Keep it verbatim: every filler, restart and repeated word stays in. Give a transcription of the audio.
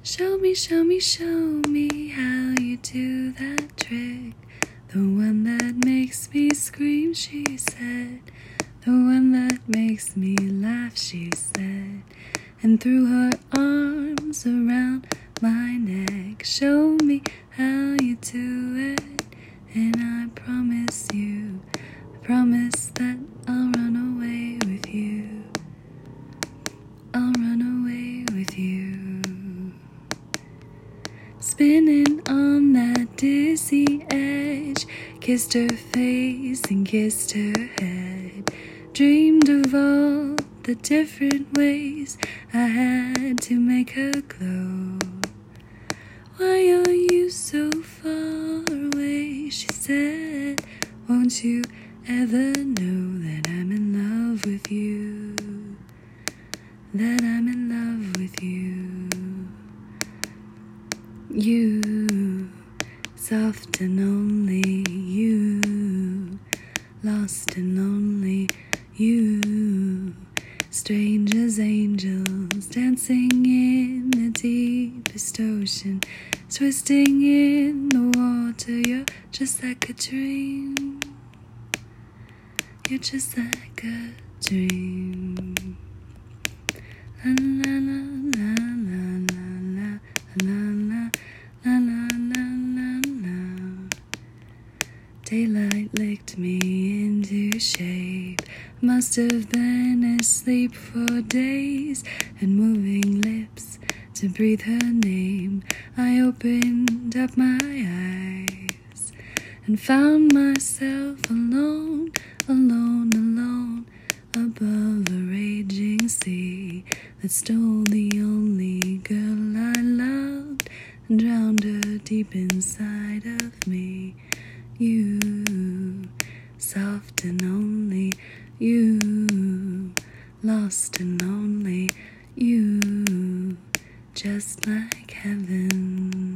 Show me, show me, show me how you do that trick. The one that makes me scream, she said. The one that makes me laugh, she said. And threw her arms around my neck. Show me how you do it, and I promise you, I promise that I'll run away with you. I'll run away with you. Spinning on that dizzy edge, kissed her face and kissed her head. Dreamed of all the different ways I had to make her glow. Why are you so far away? She said, won't you ever know that I'm in love with you? That I'm in love with you. You, soft and only you, lost and lonely you, strange as angels dancing in the deepest ocean, twisting in the water. You're just like a dream. You're just like a dream. La la la la la la la la la la la la. Daylight licked me into shape. Must have been asleep for days, and moving lips to breathe her name. I opened up my eyes and found myself alone, alone, alone, above a raging sea that stole the only girl I loved and drowned her deep inside of me. You, soft and only you, lost and lonely you, just like heaven.